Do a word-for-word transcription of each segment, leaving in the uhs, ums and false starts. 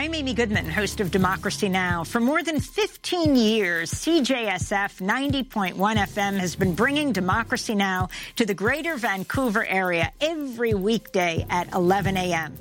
I'm Amy Goodman, host of Democracy Now! For more than fifteen years, C J S F ninety point one F M has been bringing Democracy Now! To the greater Vancouver area every weekday at eleven a m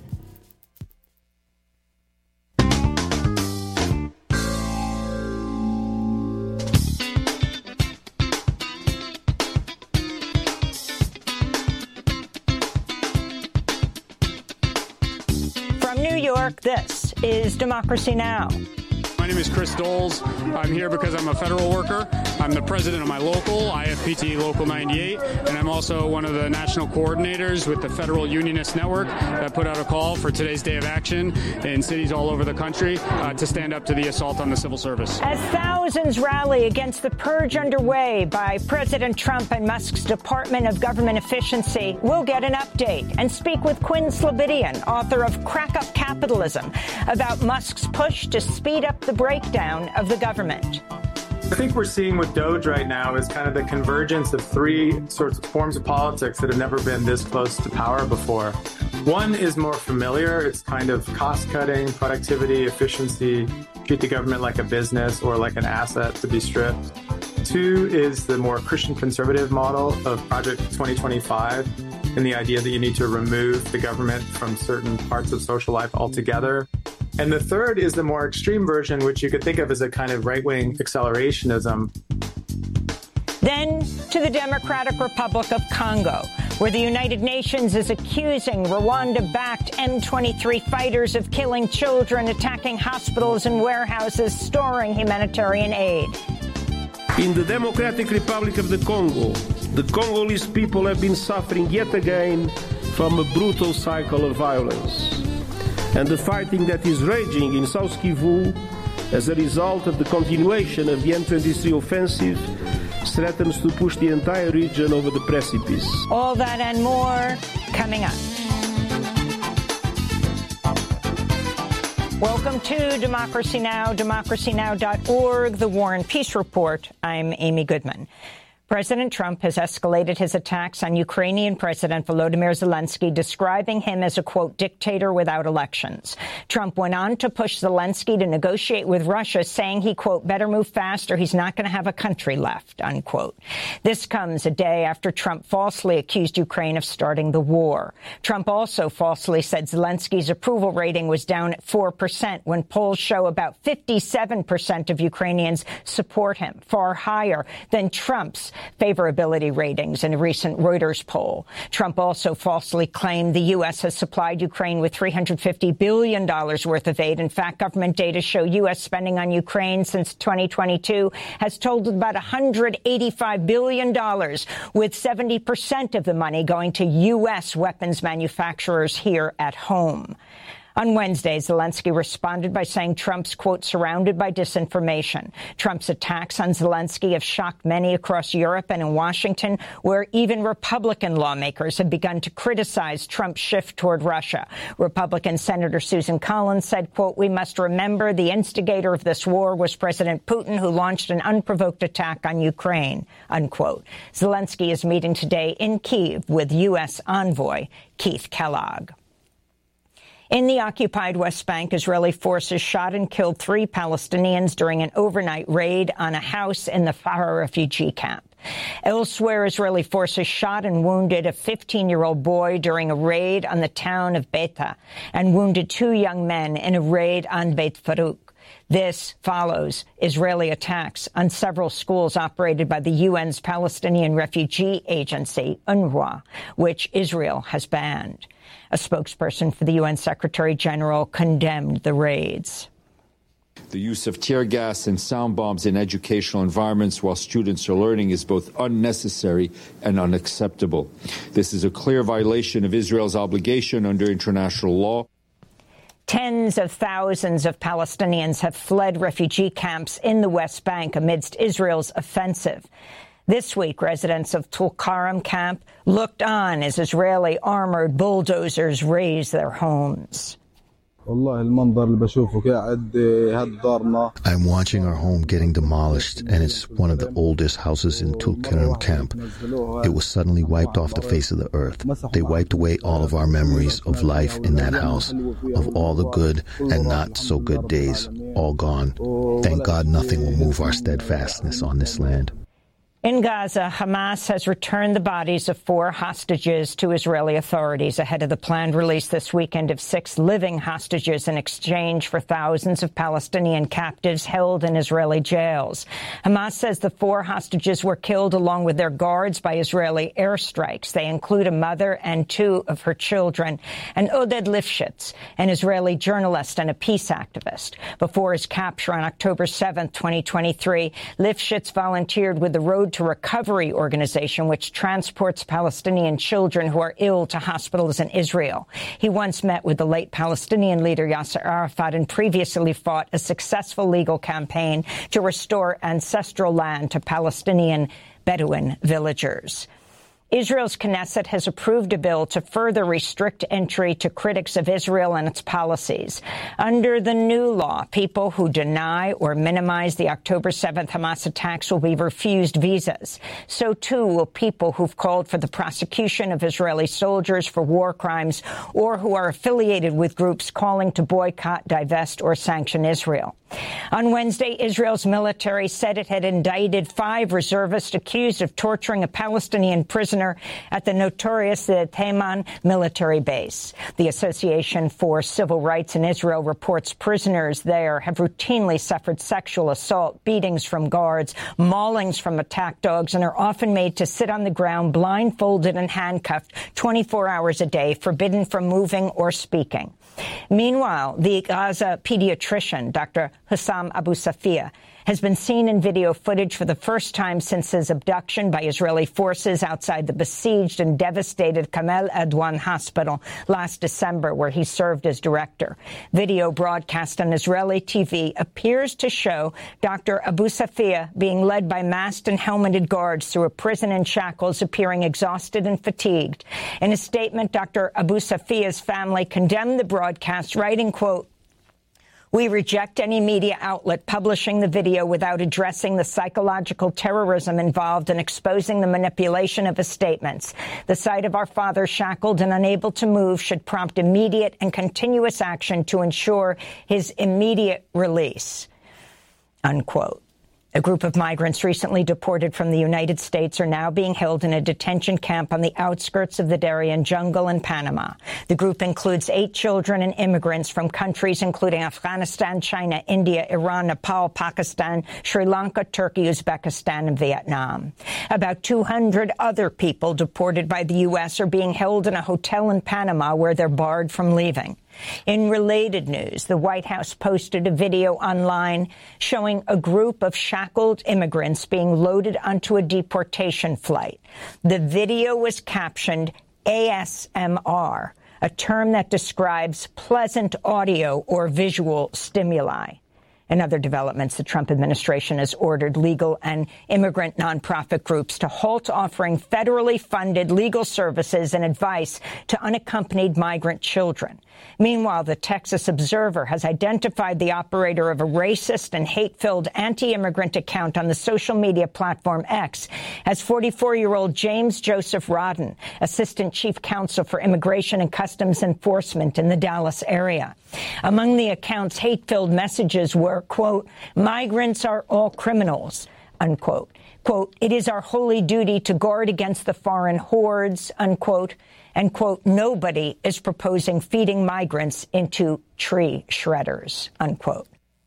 From New York, this is Democracy Now! My name is Chris Doles. I'm here because I'm a federal worker. I'm the president of my local, I F P T Local ninety-eight, and I'm also one of the national coordinators with the Federal Unionist Network that put out a call for today's day of action in cities all over the country uh, to stand up to the assault on the civil service. As thousands rally against the purge underway by President Trump and Musk's Department of Government Efficiency, we'll get an update and speak with Quinn Slobodian, author of Crack Up Capitalism, about Musk's push to speed up the breakdown of the government. I think we're seeing with Doge right now is kind of the convergence of three sorts of forms of politics that have never been this close to power before. One is more familiar. It's kind of cost-cutting, productivity, efficiency, treat the government like a business or like an asset to be stripped. Two is the more Christian conservative model of Project twenty twenty-five and the idea that you need to remove the government from certain parts of social life altogether. And the third is the more extreme version, which you could think of as a kind of right-wing accelerationism. Then to the Democratic Republic of Congo, where the United Nations is accusing Rwanda-backed M twenty-three fighters of killing children, attacking hospitals and warehouses, storing humanitarian aid. In the Democratic Republic of the Congo, the Congolese people have been suffering yet again from a brutal cycle of violence. And the fighting that is raging in South Kivu as a result of the continuation of the M twenty-three offensive threatens to push the entire region over the precipice. All that and more coming up. Welcome to Democracy Now!, democracy now dot org, the War and Peace Report. I'm Amy Goodman. President Trump has escalated his attacks on Ukrainian President Volodymyr Zelensky, describing him as a, quote, dictator without elections. Trump went on to push Zelensky to negotiate with Russia, saying he, quote, better move fast or he's not going to have a country left, unquote. This comes a day after Trump falsely accused Ukraine of starting the war. Trump also falsely said Zelensky's approval rating was down at four percent when polls show about fifty-seven percent of Ukrainians support him, far higher than Trump's favorability ratings in a recent Reuters poll. Trump also falsely claimed the U S has supplied Ukraine with three hundred fifty billion dollars worth of aid. In fact, government data show U S spending on Ukraine since twenty twenty-two has totaled about one hundred eighty-five billion dollars, with seventy percent of the money going to U S weapons manufacturers here at home. On Wednesday, Zelensky responded by saying Trump's, quote, surrounded by disinformation. Trump's attacks on Zelensky have shocked many across Europe and in Washington, where even Republican lawmakers have begun to criticize Trump's shift toward Russia. Republican Senator Susan Collins said, quote, we must remember the instigator of this war was President Putin, who launched an unprovoked attack on Ukraine, unquote. Zelensky is meeting today in Kyiv with U S envoy Keith Kellogg. In the occupied West Bank, Israeli forces shot and killed three Palestinians during an overnight raid on a house in the Farah refugee camp. Elsewhere, Israeli forces shot and wounded a fifteen-year-old boy during a raid on the town of Beita and wounded two young men in a raid on Beit Farouk. This follows Israeli attacks on several schools operated by the U N's Palestinian Refugee Agency, UNRWA, which Israel has banned. A spokesperson for the U N Secretary General condemned the raids. The use of tear gas and sound bombs in educational environments while students are learning is both unnecessary and unacceptable. This is a clear violation of Israel's obligation under international law. Tens of thousands of Palestinians have fled refugee camps in the West Bank amidst Israel's offensive. This week, residents of Tulkarem camp looked on as Israeli armored bulldozers razed their homes. I'm watching our home getting demolished, and it's one of the oldest houses in Tulkarm camp. It was suddenly wiped off the face of the earth. They wiped away all of our memories of life in that house, of all the good and not so good days, all gone. Thank God nothing will move our steadfastness on this land. In Gaza, Hamas has returned the bodies of four hostages to Israeli authorities ahead of the planned release this weekend of six living hostages in exchange for thousands of Palestinian captives held in Israeli jails. Hamas says the four hostages were killed along with their guards by Israeli airstrikes. They include a mother and two of her children, and Oded Lifshitz, an Israeli journalist and a peace activist. Before his capture on October seventh, twenty twenty-three, Lifshitz volunteered with the Road to Recovery organization, which transports Palestinian children who are ill to hospitals in Israel. He once met with the late Palestinian leader Yasser Arafat and previously fought a successful legal campaign to restore ancestral land to Palestinian Bedouin villagers. Israel's Knesset has approved a bill to further restrict entry to critics of Israel and its policies. Under the new law, people who deny or minimize the October seventh Hamas attacks will be refused visas. So, too, will people who've called for the prosecution of Israeli soldiers for war crimes or who are affiliated with groups calling to boycott, divest, or sanction Israel. On Wednesday, Israel's military said it had indicted five reservists accused of torturing a Palestinian prisoner at the notorious Taman military base. The Association for Civil Rights in Israel reports prisoners there have routinely suffered sexual assault, beatings from guards, maulings from attack dogs, and are often made to sit on the ground blindfolded and handcuffed twenty-four hours a day, forbidden from moving or speaking. Meanwhile, the Gaza pediatrician, Doctor Hussam Abu Safia, has been seen in video footage for the first time since his abduction by Israeli forces outside the besieged and devastated Kamel Adwan Hospital last December, where he served as director. Video broadcast on Israeli T V appears to show Doctor Abu Safia being led by masked and helmeted guards through a prison in shackles, appearing exhausted and fatigued. In a statement, Doctor Abu Safia's family condemned the broadcast, writing, quote, "We reject any media outlet publishing the video without addressing the psychological terrorism involved in exposing the manipulation of his statements. The sight of our father shackled and unable to move should prompt immediate and continuous action to ensure his immediate release," unquote. A group of migrants recently deported from the United States are now being held in a detention camp on the outskirts of the Darien jungle in Panama. The group includes eight children and immigrants from countries including Afghanistan, China, India, Iran, Nepal, Pakistan, Sri Lanka, Turkey, Uzbekistan, and Vietnam. About two hundred other people deported by the U S are being held in a hotel in Panama where they're barred from leaving. In related news, the White House posted a video online showing a group of shackled immigrants being loaded onto a deportation flight. The video was captioned A S M R, a term that describes pleasant audio or visual stimuli. In other developments, the Trump administration has ordered legal and immigrant nonprofit groups to halt offering federally funded legal services and advice to unaccompanied migrant children. Meanwhile, the Texas Observer has identified the operator of a racist and hate-filled anti-immigrant account on the social media platform X as forty-four-year-old James Joseph Rodden, Assistant Chief Counsel for Immigration and Customs Enforcement in the Dallas area. Among the account's hate-filled messages were, quote, "Migrants are all criminals," unquote. Quote, "It is our holy duty to guard against the foreign hordes," unquote. And, quote, "Nobody is proposing feeding migrants into tree shredders," unquote.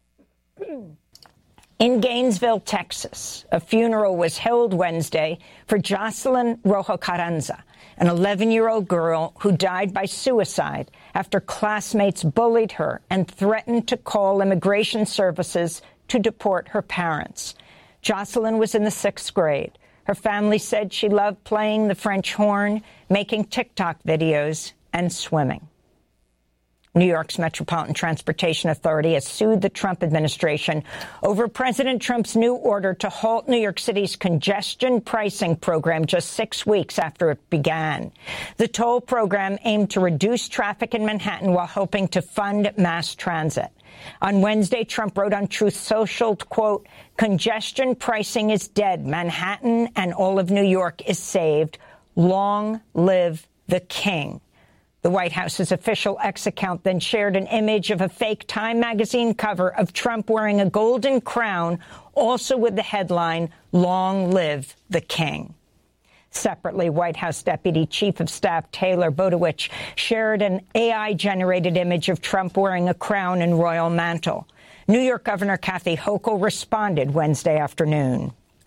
In Gainesville, Texas, a funeral was held Wednesday for Jocelyn Rojo Carranza, an eleven-year-old girl who died by suicide after classmates bullied her and threatened to call immigration services to deport her parents. Jocelyn was in the sixth grade. Her family said she loved playing the French horn, making TikTok videos, and swimming. New York's Metropolitan Transportation Authority has sued the Trump administration over President Trump's new order to halt New York City's congestion pricing program just six weeks after it began. The toll program aimed to reduce traffic in Manhattan while helping to fund mass transit. On Wednesday, Trump wrote on Truth Social, quote, "Congestion pricing is dead. Manhattan and all of New York is saved. Long live the king." The White House's official X account then shared an image of a fake Time magazine cover of Trump wearing a golden crown, also with the headline, "Long live the king." Separately, White House Deputy Chief of Staff Taylor Bodowich shared an A I-generated image of Trump wearing a crown and royal mantle. New York Governor Kathy Hochul responded Wednesday afternoon.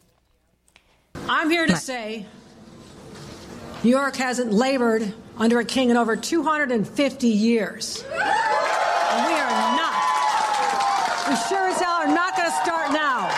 I'm here to say New York hasn't labored under a king in over two hundred fifty years. And we are not. We sure as hell are not going to start now.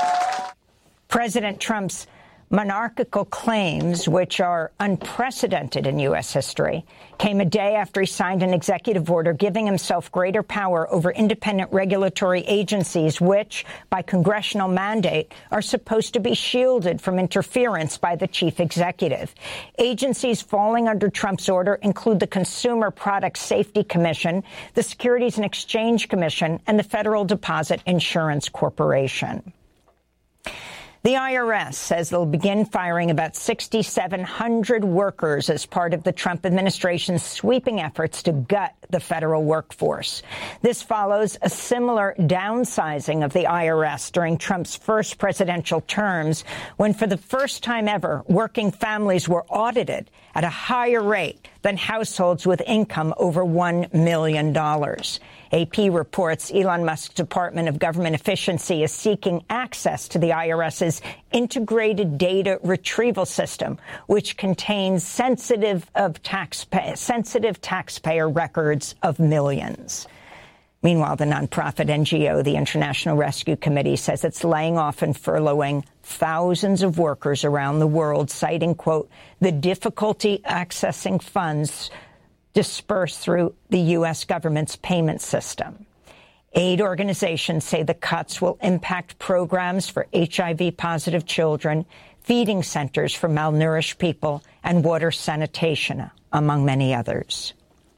President Trump's monarchical claims, which are unprecedented in U S history, came a day after he signed an executive order giving himself greater power over independent regulatory agencies, which, by congressional mandate, are supposed to be shielded from interference by the chief executive. Agencies falling under Trump's order include the Consumer Product Safety Commission, the Securities and Exchange Commission, and the Federal Deposit Insurance Corporation. The I R S says they'll begin firing about six thousand seven hundred workers as part of the Trump administration's sweeping efforts to gut the federal workforce. This follows a similar downsizing of the I R S during Trump's first presidential terms, when for the first time ever, working families were audited at a higher rate than households with income over one million dollars. A P reports Elon Musk's Department of Government Efficiency is seeking access to the IRS's integrated data retrieval system, which contains sensitive of taxpay- sensitive taxpayer records of millions. Meanwhile, the nonprofit N G O, the International Rescue Committee, says it's laying off and furloughing thousands of workers around the world, citing, quote, the difficulty accessing funds dispersed through the U S government's payment system. Aid organizations say the cuts will impact programs for H I V-positive children, feeding centers for malnourished people, and water sanitation, among many others.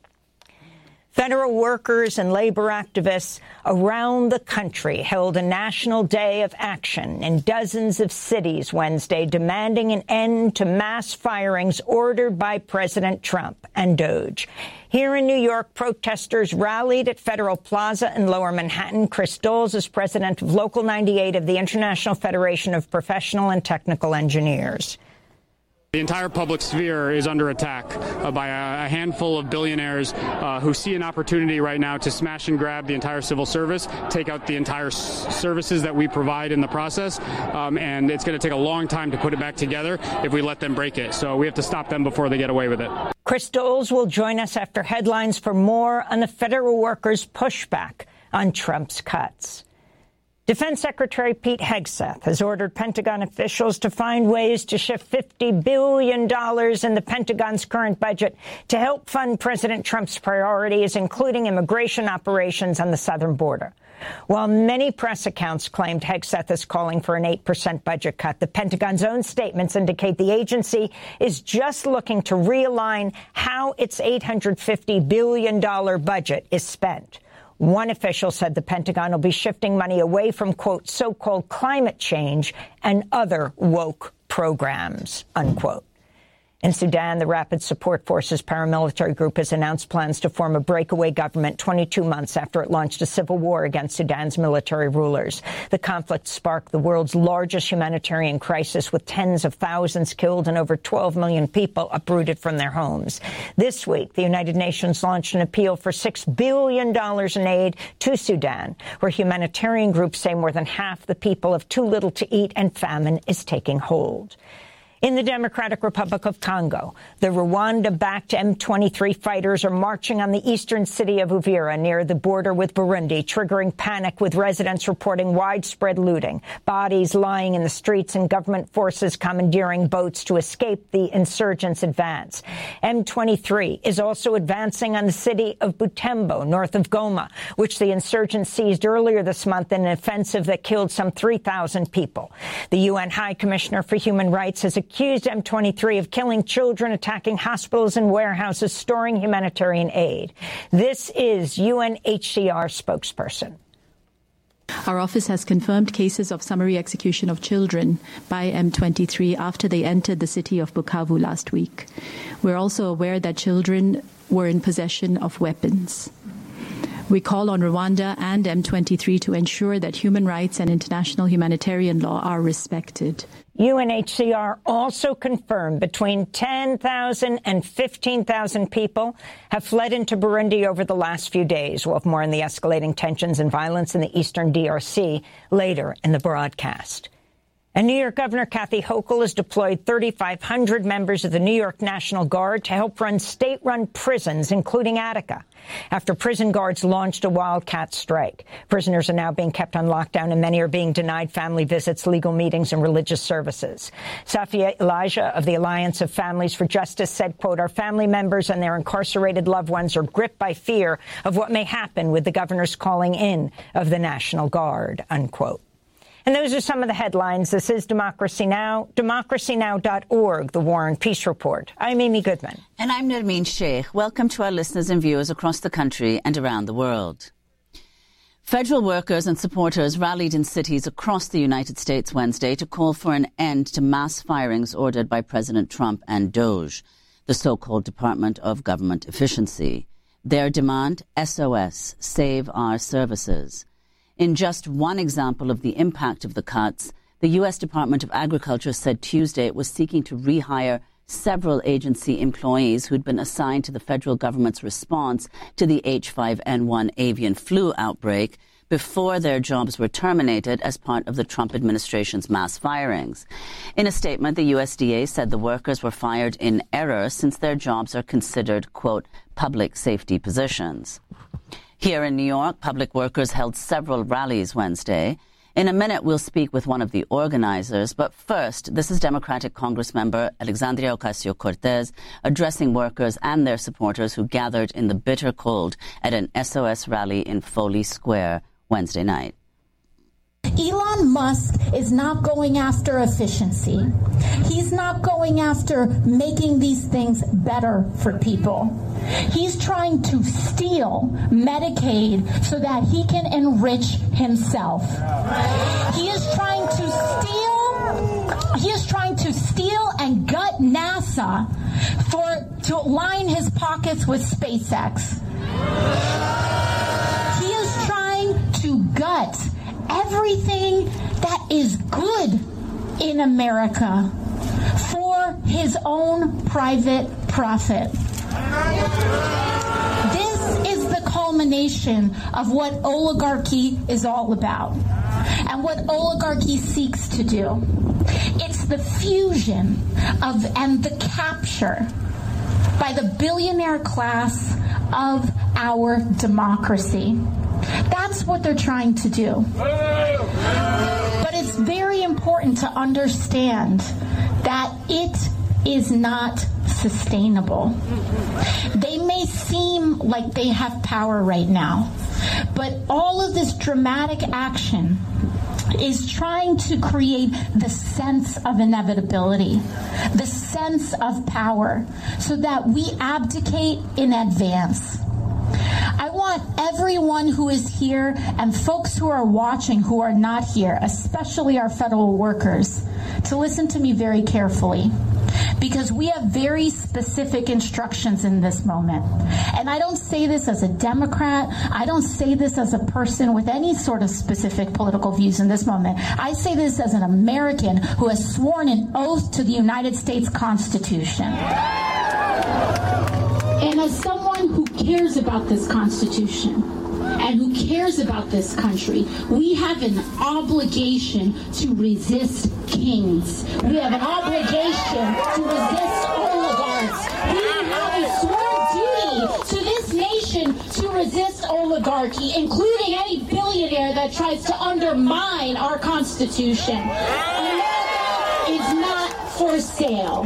Federal workers and labor activists around the country held a national day of action in dozens of cities Wednesday, demanding an end to mass firings ordered by President Trump and DOJ. Here in New York, protesters rallied at Federal Plaza in Lower Manhattan. Chris Doles is president of Local ninety-eight of the International Federation of Professional and Technical Engineers. The entire public sphere is under attack uh, by a, a handful of billionaires uh, who see an opportunity right now to smash and grab the entire civil service, take out the entire s- services that we provide in the process, um, and it's going to take a long time to put it back together if we let them break it. So we have to stop them before they get away with it. Chris Doles will join us after headlines for more on the federal workers' pushback on Trump's cuts. Defense Secretary Pete Hegseth has ordered Pentagon officials to find ways to shift fifty billion dollars in the Pentagon's current budget to help fund President Trump's priorities, including immigration operations on the southern border. While many press accounts claimed Hegseth is calling for an eight percent budget cut, the Pentagon's own statements indicate the agency is just looking to realign how its eight hundred fifty billion dollars budget is spent. One official said the Pentagon will be shifting money away from, quote, so-called climate change and other woke programs, unquote. In Sudan, the Rapid Support Forces paramilitary group has announced plans to form a breakaway government twenty-two months after it launched a civil war against Sudan's military rulers. The conflict sparked the world's largest humanitarian crisis, with tens of thousands killed and over twelve million people uprooted from their homes. This week, the United Nations launched an appeal for six billion dollars in aid to Sudan, where humanitarian groups say more than half the people have too little to eat and famine is taking hold. In the Democratic Republic of Congo, the Rwanda-backed M twenty-three fighters are marching on the eastern city of Uvira near the border with Burundi, triggering panic with residents reporting widespread looting, bodies lying in the streets, and government forces commandeering boats to escape the insurgents' advance. M twenty-three is also advancing on the city of Butembo, north of Goma, which the insurgents seized earlier this month in an offensive that killed some three thousand people. The U N High Commissioner for Human Rights has accused M twenty-three of killing children, attacking hospitals and warehouses, storing humanitarian aid. This is U N H C R spokesperson. Our office has confirmed cases of summary execution of children by M twenty-three after they entered the city of Bukavu last week. We're also aware that children were in possession of weapons. We call on Rwanda and M twenty-three to ensure that human rights and international humanitarian law are respected. U N H C R also confirmed between ten thousand and fifteen thousand people have fled into Burundi over the last few days. We'll have more on the escalating tensions and violence in the eastern D R C later in the broadcast. And New York Governor Kathy Hochul has deployed thirty-five hundred members of the New York National Guard to help run state-run prisons, including Attica, after prison guards launched a wildcat strike. Prisoners are now being kept on lockdown, and many are being denied family visits, legal meetings, and religious services. Safia Elijah of the Alliance of Families for Justice said, quote, "Our family members and their incarcerated loved ones are gripped by fear of what may happen with the governor's calling in of the National Guard," unquote. And those are some of the headlines. This is Democracy Now!, democracy now dot org, the War and Peace Report. I'm Amy Goodman. And I'm Nermeen Sheikh. Welcome to our listeners and viewers across the country and around the world. Federal workers and supporters rallied in cities across the United States Wednesday to call for an end to mass firings ordered by President Trump and DOGE, the so-called Department of Government Efficiency. Their demand, S O S, save our services. In just one example of the impact of the cuts, the U S Department of Agriculture said Tuesday it was seeking to rehire several agency employees who'd been assigned to the federal government's response to the H five N one avian flu outbreak before their jobs were terminated as part of the Trump administration's mass firings. In a statement, the U S D A said the workers were fired in error since their jobs are considered, quote, public safety positions. Here in New York, public workers held several rallies Wednesday. In a minute, we'll speak with one of the organizers. But first, this is Democratic Congressmember Alexandria Ocasio-Cortez addressing workers and their supporters who gathered in the bitter cold at an S O S rally in Foley Square Wednesday night. Elon Musk is not going after efficiency. He's not going after making these things better for people. He's trying to steal Medicaid so that he can enrich himself. He is trying to steal, he is trying to steal and gut NASA for to line his pockets with SpaceX. He is trying to gut everything that is good in America for his own private profit. This is the culmination of what oligarchy is all about and what oligarchy seeks to do. It's the fusion of and the capture by the billionaire class of our democracy. That's what they're trying to do. But it's very important to understand that it is not sustainable. They may seem like they have power right now, but all of this dramatic action is trying to create the sense of inevitability, the sense of power, so that we abdicate in advance. I want everyone who is here and folks who are watching who are not here, especially our federal workers, to listen to me very carefully, because we have very specific instructions in this moment. And I don't say this as a Democrat. I don't say this as a person with any sort of specific political views in this moment. I say this as an American who has sworn an oath to the United States Constitution. And as someone who cares about this Constitution, and who cares about this country, we have an obligation to resist kings. We have an obligation to resist oligarchs. We have a sworn duty to this nation to resist oligarchy, including any billionaire that tries to undermine our Constitution. America is not for sale.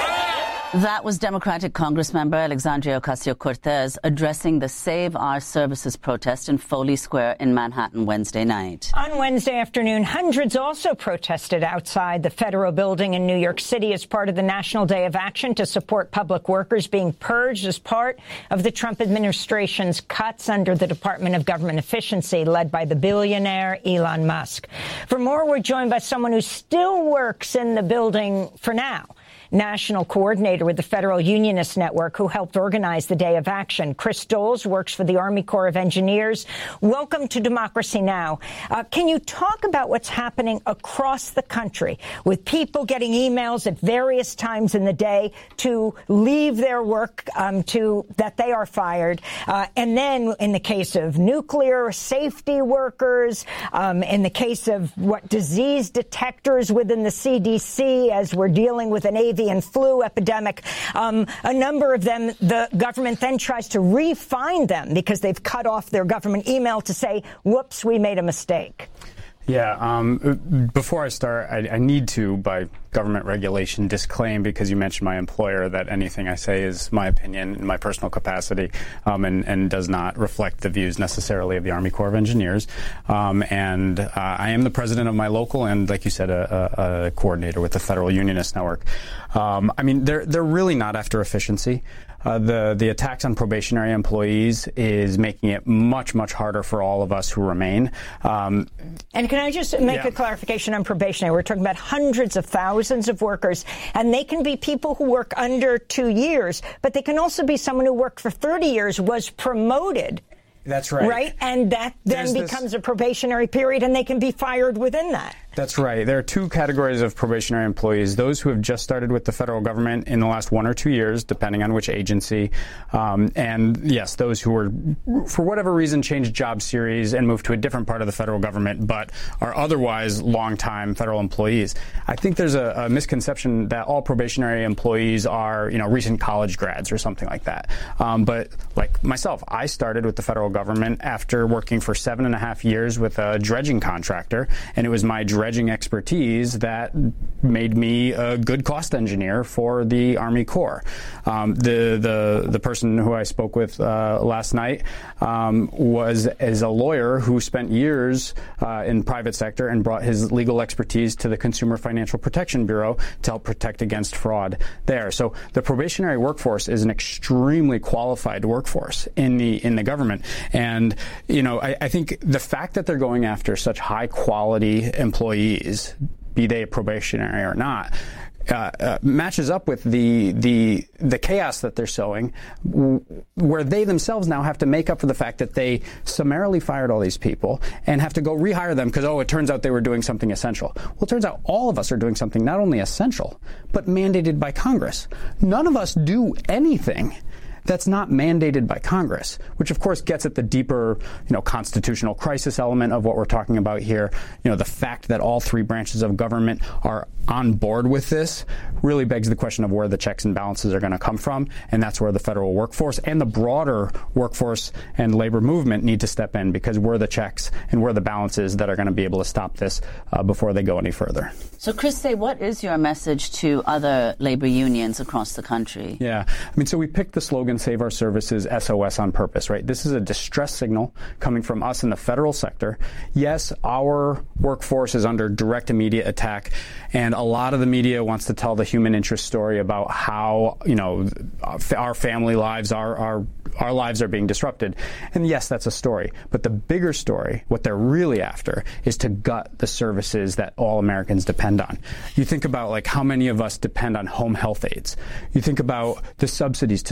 That was Democratic Congressmember Alexandria Ocasio-Cortez addressing the Save Our Services protest in Foley Square in Manhattan Wednesday night. On Wednesday afternoon, hundreds also protested outside the federal building in New York City as part of the National Day of Action to support public workers being purged as part of the Trump administration's cuts under the Department of Government Efficiency led by the billionaire Elon Musk. For more, we're joined by someone who still works in the building for now. National coordinator with the Federal Unionist Network, who helped organize the Day of Action. Chris Doles works for the Army Corps of Engineers. Welcome to Democracy Now! Uh, can you talk about what's happening across the country with people getting emails at various times in the day to leave their work, um, to that they are fired, uh, and then in the case of nuclear safety workers, um, in the case of what disease detectors within the C D C, as we're dealing with an avian flu epidemic, um, a number of them, the government then tries to re-find them because they've cut off their government email to say, whoops, we made a mistake. Yeah, um, before I start, I, I need to, by government regulation, disclaim, because you mentioned my employer, that anything I say is my opinion in my personal capacity, um, and, and does not reflect the views necessarily of the Army Corps of Engineers. Um, and uh, I am the president of my local and, like you said, a, a, a coordinator with the Federal Unionist Network. Um, I mean, they're, they're really not after efficiency. Uh, the the attacks on probationary employees is making it much, much harder for all of us who remain. Um, and can I just make yeah. a clarification on probationary? We're talking about hundreds of thousands of workers, and they can be people who work under two years, but they can also be someone who worked for thirty years, was promoted. That's right. Right? And that then There's becomes this... a probationary period, and they can be fired within that. That's right. There are two categories of probationary employees: those who have just started with the federal government in the last one or two years, depending on which agency, um, and yes, those who were, for whatever reason, changed job series and moved to a different part of the federal government, but are otherwise longtime federal employees. I think there's a, a misconception that all probationary employees are, you know, recent college grads or something like that. Um, but like myself, I started with the federal government after working for seven and a half years with a dredging contractor, and it was my dredging expertise that made me a good cost engineer for the Army Corps. Um, the the the person who I spoke with uh, last night um, was as a lawyer who spent years uh, in private sector and brought his legal expertise to the Consumer Financial Protection Bureau to help protect against fraud there. So the probationary workforce is an extremely qualified workforce in the in the government, and you know I, I think the fact that they're going after such high quality employees, be they probationary or not, Uh, uh, matches up with the the the chaos that they're sowing, w- where they themselves now have to make up for the fact that they summarily fired all these people and have to go rehire them because, oh, it turns out they were doing something essential. Well, it turns out all of us are doing something not only essential, but mandated by Congress. None of us do anything that's not mandated by Congress, which of course gets at the deeper, you know, constitutional crisis element of what we're talking about here. You know, the fact that all three branches of government are on board with this really begs the question of where the checks and balances are going to come from, and that's where the federal workforce and the broader workforce and labor movement need to step in, because we're the checks and we're the balances that are going to be able to stop this uh, before they go any further. So, Chris, say, what is your message to other labor unions across the country? Yeah, I mean, so we picked the slogan Save Our Services S O S on purpose, right? This is a distress signal coming from us in the federal sector. Yes, our workforce is under direct, immediate attack, and a lot of the media wants to tell the human interest story about how, you know, our family lives, our, our, our lives are being disrupted. And yes, that's a story. But the bigger story, what they're really after, is to gut the services that all Americans depend on. You think about, like, how many of us depend on home health aides. You think about the subsidies to schools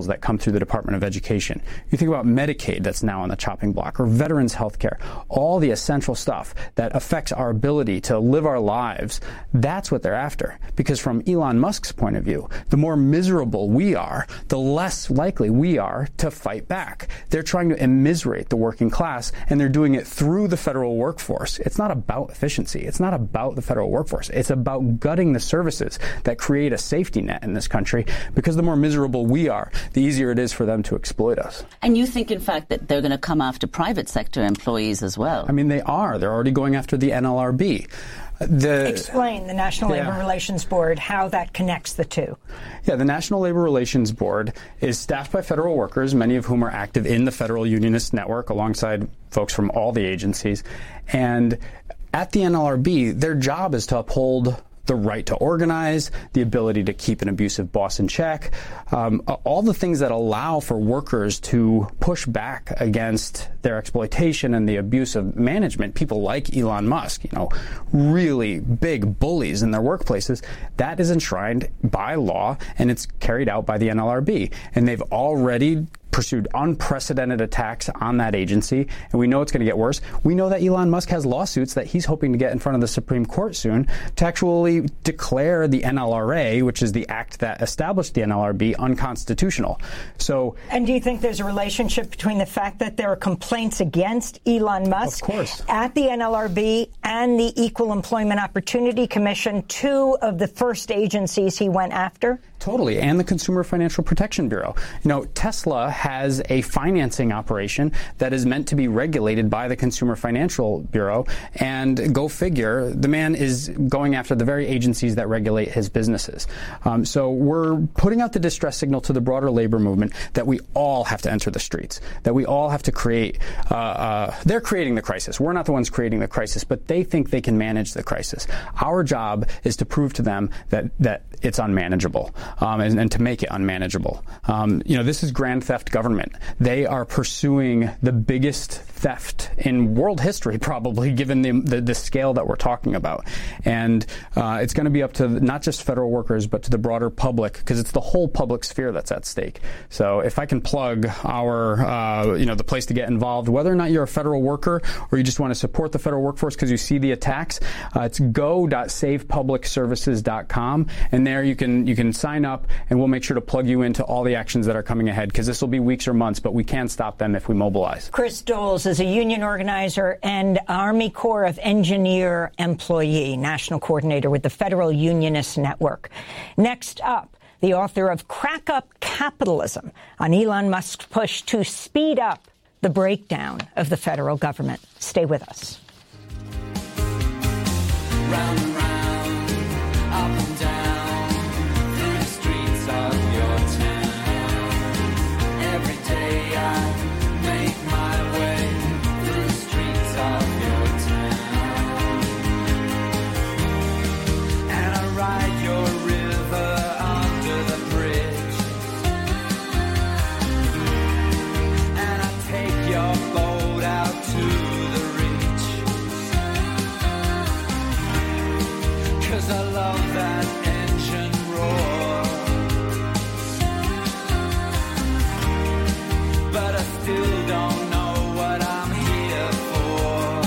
that come through the Department of Education. You think about Medicaid that's now on the chopping block, or veterans health care, all the essential stuff that affects our ability to live our lives. That's what they're after. Because from Elon Musk's point of view, the more miserable we are, the less likely we are to fight back. They're trying to immiserate the working class, and they're doing it through the federal workforce. It's not about efficiency. It's not about the federal workforce. It's about gutting the services that create a safety net in this country, because the more miserable we are, the easier it is for them to exploit us. And you think, in fact, that they're going to come after private sector employees as well? I mean, they are. They're already going after the N L R B. The, Explain, the National yeah. Labor Relations Board, how that connects the two. Yeah, the National Labor Relations Board is staffed by federal workers, many of whom are active in the Federal Unionist Network alongside folks from all the agencies. And at the N L R B, their job is to uphold the right to organize, the ability to keep an abusive boss in check, um, all the things that allow for workers to push back against their exploitation and the abuse of management. People like Elon Musk, you know, really big bullies in their workplaces. That is enshrined by law, and it's carried out by the N L R B. And they've already pursued unprecedented attacks on that agency, and we know it's going to get worse. We know that Elon Musk has lawsuits that he's hoping to get in front of the Supreme Court soon to actually declare the N L R A, which is the act that established the N L R B, unconstitutional. So, and do you think there's a relationship between the fact that there are complaints against Elon Musk of course. at the N L R B and the Equal Employment Opportunity Commission, two of the first agencies he went after? Totally, and the Consumer Financial Protection Bureau. You know, Tesla has a financing operation that is meant to be regulated by the Consumer Financial Bureau, and go figure, the man is going after the very agencies that regulate his businesses. Um, so we're putting out the distress signal to the broader labor movement that we all have to enter the streets, that we all have to create, uh, uh, they're creating the crisis. We're not the ones creating the crisis, but they think they can manage the crisis. Our job is to prove to them that, that it's unmanageable. Um, and, and to make it unmanageable. Um, you know, this is grand theft government. They are pursuing the biggest theft in world history, probably, given the, the, the scale that we're talking about. And uh, it's going to be up to not just federal workers, but to the broader public, because it's the whole public sphere that's at stake. So if I can plug our, uh, you know, the place to get involved, whether or not you're a federal worker or you just want to support the federal workforce because you see the attacks, uh, it's go dot save public services dot com, and there you can you can sign up, and we'll make sure to plug you into all the actions that are coming ahead, because this will be weeks or months, but we can stop them if we mobilize. Chris Doles is a union organizer and Army Corps of Engineer employee, national coordinator with the Federal Unionist Network. Next up, the author of Crack Up Capitalism on Elon Musk's push to speed up the breakdown of the federal government. Stay with us. Round and round, up and down, through the streets of your town. Every day I make my way through the streets of your town. And I ride your river under the bridge. And I take your boat out to I love that engine roar, but I still don't know what I'm here for.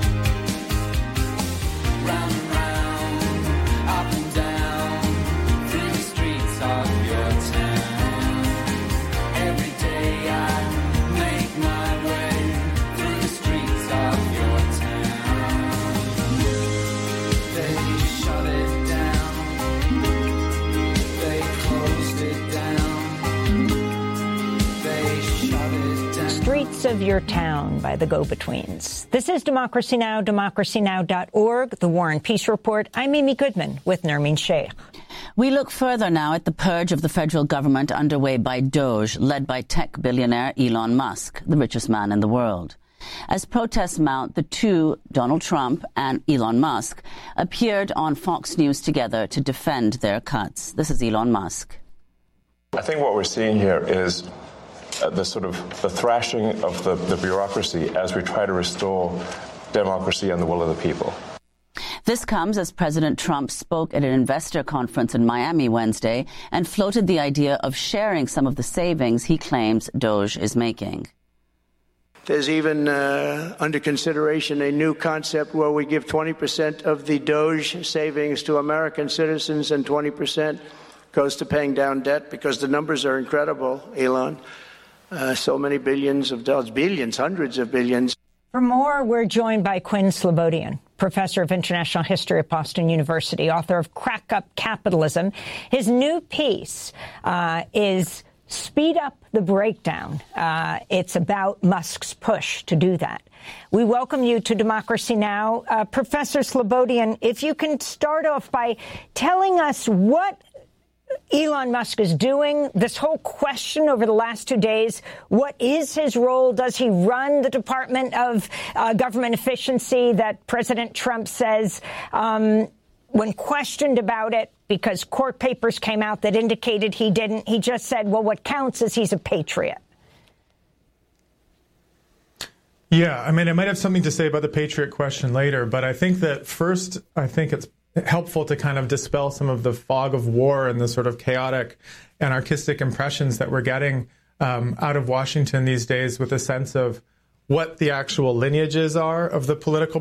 Round and round, up and down, through the streets of your town. Every day I make my way through the streets of your town. They shut it down. They closed it down. They shut it down. Streets of Your Town by the Go-Betweens. This is Democracy Now!, democracy now dot org, The War and Peace Report. I'm Amy Goodman with Nermeen Sheikh. We look further now at the purge of the federal government underway by Doge, led by tech billionaire Elon Musk, the richest man in the world. As protests mount, the two, Donald Trump and Elon Musk, appeared on Fox News together to defend their cuts. This is Elon Musk. I think what we're seeing here is uh, the sort of the thrashing of the, the bureaucracy as we try to restore democracy and the will of the people. This comes as President Trump spoke at an investor conference in Miami Wednesday and floated the idea of sharing some of the savings he claims Doge is making. There's even uh, under consideration a new concept where we give twenty percent of the Doge savings to American citizens and twenty percent goes to paying down debt, because the numbers are incredible, Elon. Uh, so many billions of dollars, billions, hundreds of billions. For more, we're joined by Quinn Slobodian, professor of international history at Boston University, author of Crack Up Capitalism. His new piece uh, is Speed Up the Breakdown. Uh, it's about Musk's push to do that. We welcome you to Democracy Now! Uh, Professor Slobodian, if you can start off by telling us what Elon Musk is doing, this whole question over the last two days. What is his role? Does he run the Department of uh, Government Efficiency that President Trump says, um, when questioned about it, because court papers came out that indicated he didn't, he just said, well, what counts is he's a patriot. Yeah, I mean, I might have something to say about the patriot question later, but I think that first, I think it's helpful to kind of dispel some of the fog of war and the sort of chaotic, anarchistic impressions that we're getting um, out of Washington these days, with a sense of what the actual lineages are of the political